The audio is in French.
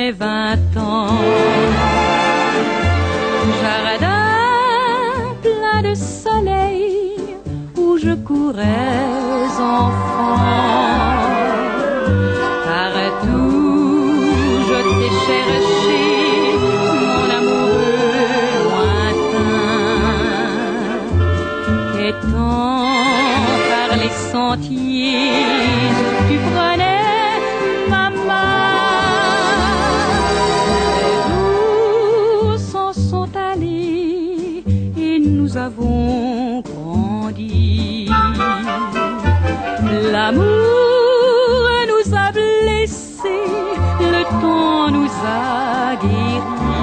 mes 20 ans. Jardin plein de soleil où je courais enfant. Partout je t'ai cherché, mon amoureux lointain. Quêtant par les sentiers, tu prenais ma main. Les jours s'en sont allés et nous avons grandi. L'amour nous a blessés, le temps nous a guéris.